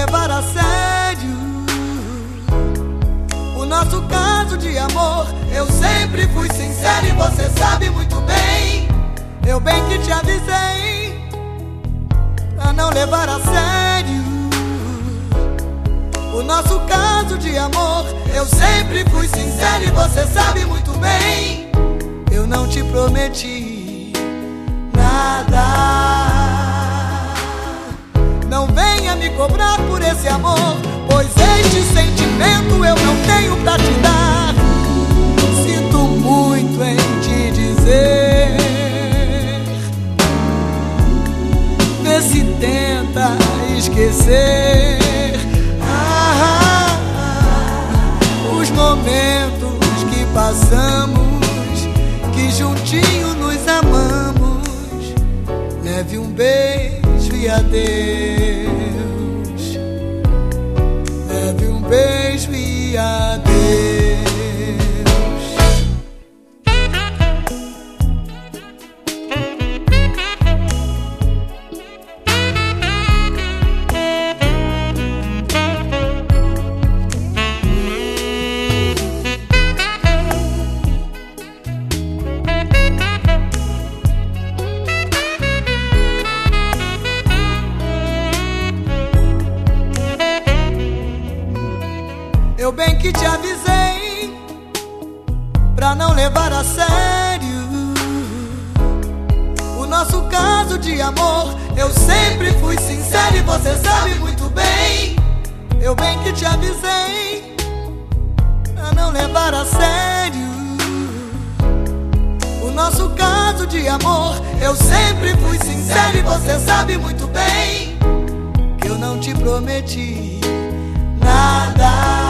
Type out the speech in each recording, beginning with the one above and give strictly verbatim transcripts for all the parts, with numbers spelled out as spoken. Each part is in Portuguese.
levar a sério o nosso caso de amor. Eu sempre fui sincero e você sabe muito bem. Eu bem que te avisei pra não levar a sério o nosso caso de amor. Eu sempre fui sincero e você sabe muito bem. Eu não te prometi nada. Não venha me cobrar por esse amor, pois este sentimento eu não tenho pra te dar. Sinto muito em te dizer, vê se tenta esquecer ah, os momentos que passamos, que juntinho nos amamos. Leve um beijo e adeus. Leve um beijo e adeus. Eu bem que te avisei pra não levar a sério o nosso caso de amor. Eu sempre fui sincero e você sabe muito bem. Eu bem que te avisei pra não levar a sério o nosso caso de amor. Eu sempre fui sincero e você sabe muito bem que eu não te prometi nada.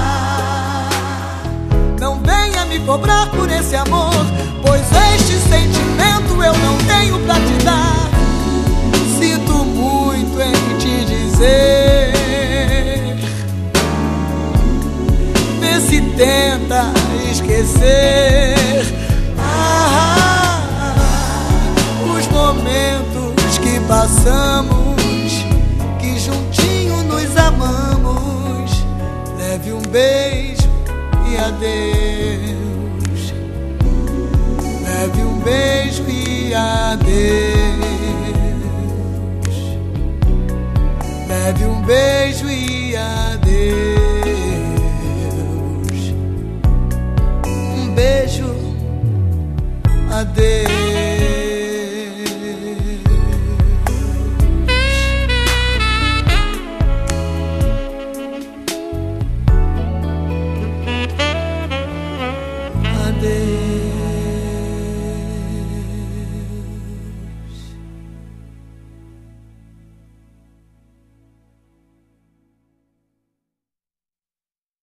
Não venha me cobrar por esse amor, pois este sentimento eu não tenho pra te dar. Sinto muito em te dizer, vê se tenta esquecer ah, os momentos que passamos, que juntinho nos amamos. Leve um beijo e adeus. Leve um beijo e adeus. Leve um beijo e